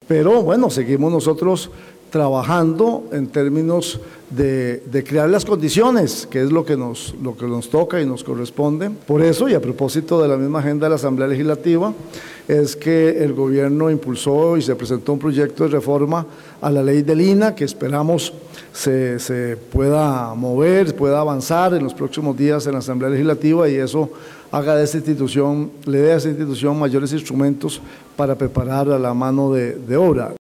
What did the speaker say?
Pero bueno, seguimos nosotros trabajando en términos de crear las condiciones, que es lo que nos toca y nos corresponde. Por eso, y a propósito de la misma agenda de la Asamblea Legislativa, es que el gobierno impulsó y se presentó un proyecto de reforma a la ley del INAH, que esperamos se pueda mover, pueda avanzar en los próximos días en la Asamblea Legislativa, y eso haga de esta institución, le dé a esta institución mayores instrumentos para preparar a la mano de obra.